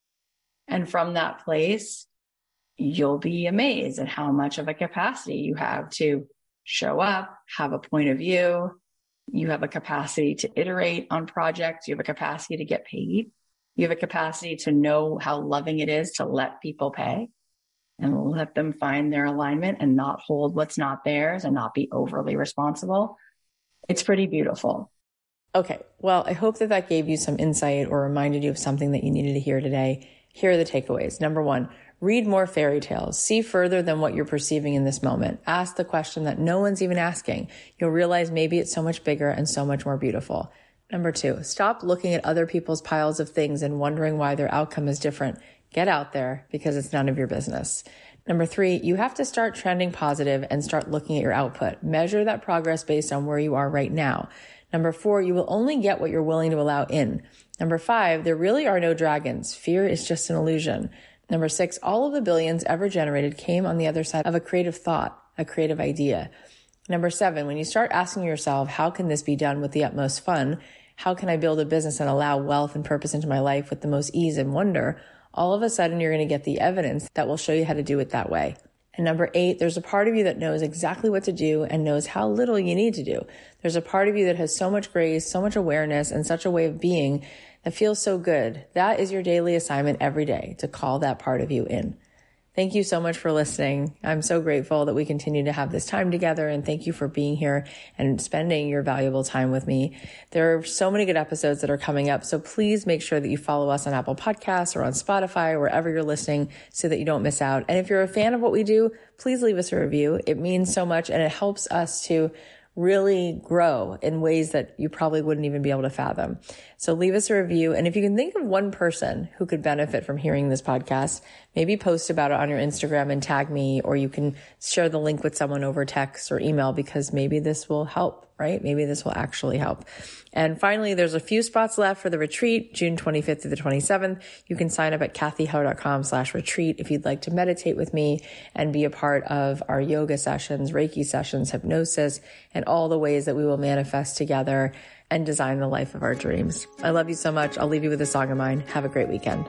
And from that place, you'll be amazed at how much of a capacity you have to show up, have a point of view. You have a capacity to iterate on projects. You have a capacity to get paid. You have a capacity to know how loving it is to let people pay and let them find their alignment and not hold what's not theirs and not be overly responsible. It's pretty beautiful. Okay, well, I hope that that gave you some insight or reminded you of something that you needed to hear today. Here are the takeaways. Number one, read more fairy tales. See further than what you're perceiving in this moment. Ask the question that no one's even asking. You'll realize maybe it's so much bigger and so much more beautiful. Number two, stop looking at other people's piles of things and wondering why their outcome is different. Get out there because it's none of your business. Number three, you have to start trending positive and start looking at your output. Measure that progress based on where you are right now. Number four, you will only get what you're willing to allow in. Number five, there really are no dragons. Fear is just an illusion. Number six, all of the billions ever generated came on the other side of a creative thought, a creative idea. Number seven, when you start asking yourself, how can this be done with the utmost fun? How can I build a business and allow wealth and purpose into my life with the most ease and wonder? All of a sudden, you're going to get the evidence that will show you how to do it that way. And number eight, there's a part of you that knows exactly what to do and knows how little you need to do. There's a part of you that has so much grace, so much awareness, and such a way of being that feels so good. That is your daily assignment every day, to call that part of you in. Thank you so much for listening. I'm so grateful that we continue to have this time together, and thank you for being here and spending your valuable time with me. There are so many good episodes that are coming up, so please make sure that you follow us on Apple Podcasts or on Spotify or wherever you're listening so that you don't miss out. And if you're a fan of what we do, please leave us a review. It means so much, and it helps us to really grow in ways that you probably wouldn't even be able to fathom. So leave us a review. And if you can think of one person who could benefit from hearing this podcast, maybe post about it on your Instagram and tag me, or you can share the link with someone over text or email, because maybe this will help, right? Maybe this will actually help. And finally, there's a few spots left for the retreat, June twenty-fifth through the twenty-seventh. You can sign up at kathyheller.com slash retreat if you'd like to meditate with me and be a part of our yoga sessions, Reiki sessions, hypnosis, and all the ways that we will manifest together and design the life of our dreams. I love you so much. I'll leave you with a song of mine. Have a great weekend.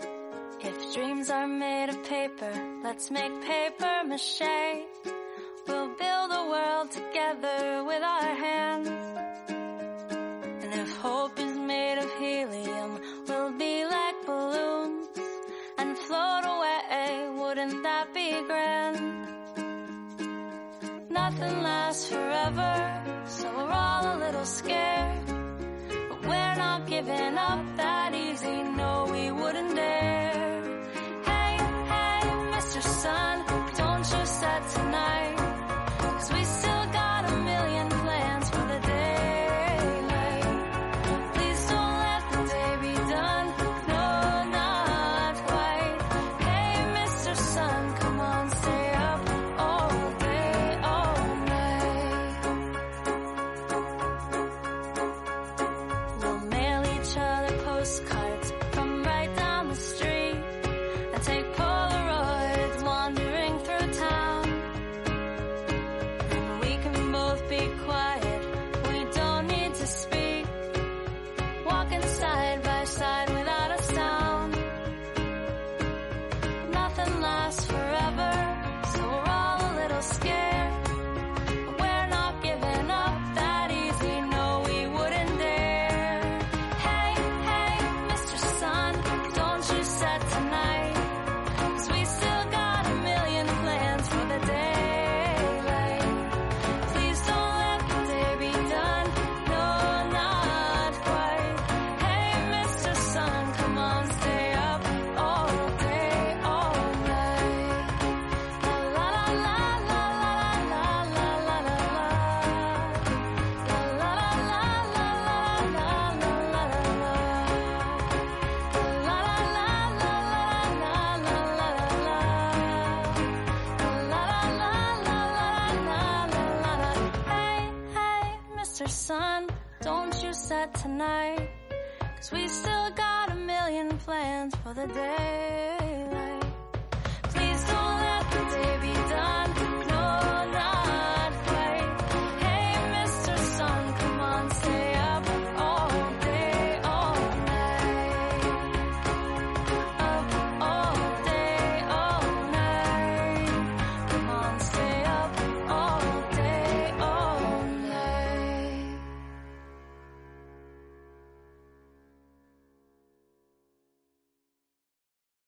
If dreams are made of paper, let's make paper mache. We'll build a world together with our hands. And if hope is made of helium, we'll be like balloons and float away. Wouldn't that be grand? Nothing lasts forever, so we're all a little scared. But we're not giving up that easy, no, we wouldn't dare. Hey, hey, Mister Sun, don't you set tonight, 'cause we still got a million plans for the daylight. Please don't let the day be done, no, not quite. Hey, Mister Sun, come on, stay up all day, all night. answer, son, don't you set tonight, 'cause we still got a million plans for the day.